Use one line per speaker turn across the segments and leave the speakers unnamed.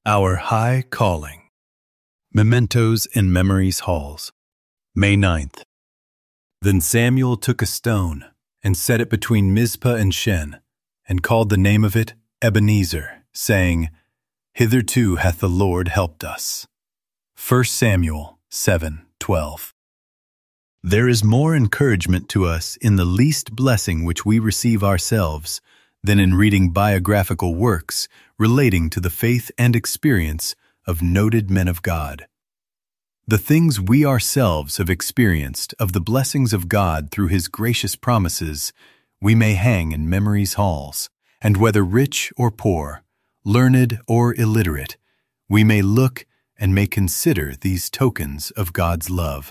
Our High Calling. Mementos in Memories Halls. May 9th. Then Samuel took a stone and set it between Mizpah and Shen, and called the name of it Ebenezer, saying, Hitherto hath the Lord helped us. 1 Samuel 7:12. There is more encouragement to us in the least blessing which we receive ourselves than in reading biographical works relating to the faith and experience of noted men of God. The things we ourselves have experienced of the blessings of God through His gracious promises we may hang in memories' halls, and whether rich or poor, learned or illiterate, we may look and may consider these tokens of God's love.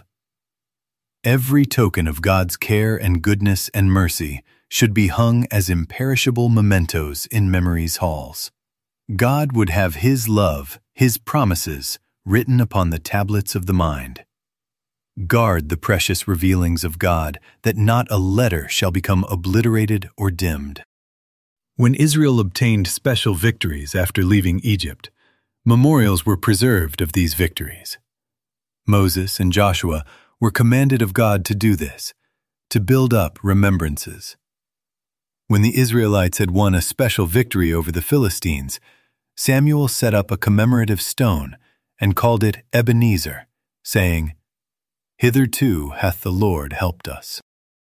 Every token of God's care and goodness and mercy should be hung as imperishable mementos in memories' halls. God would have His love, His promises, written upon the tablets of the mind. Guard the precious revealings of God, that not a letter shall become obliterated or dimmed. When Israel obtained special victories after leaving Egypt, memorials were preserved of these victories. Moses and Joshua were commanded of God to do this, to build up remembrances. When the Israelites had won a special victory over the Philistines, Samuel set up a commemorative stone and called it Ebenezer, saying, Hitherto hath the Lord helped us.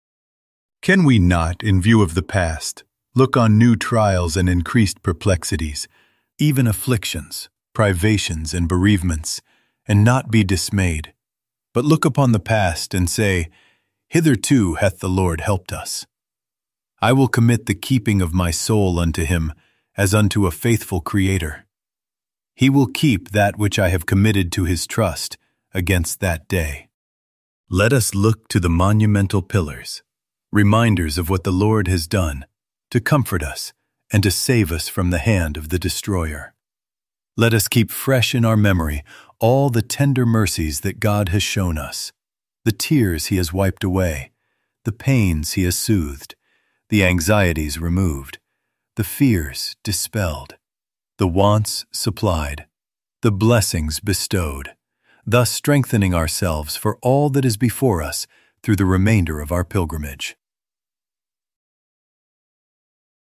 Can we not, in view of the past, look on new trials and increased perplexities, even afflictions, privations, and bereavements, and not be dismayed, but look upon the past and say, Hitherto hath the Lord helped us. I will commit the keeping of my soul unto Him, as unto a faithful Creator. He will keep that which I have committed to His trust against that day. Let us look to the monumental pillars, reminders of what the Lord has done, to comfort us and to save us from the hand of the destroyer. Let us keep fresh in our memory all the tender mercies that God has shown us, the tears He has wiped away, the pains He has soothed, the anxieties removed, the fears dispelled, the wants supplied, the blessings bestowed, thus strengthening ourselves for all that is before us through the remainder of our pilgrimage.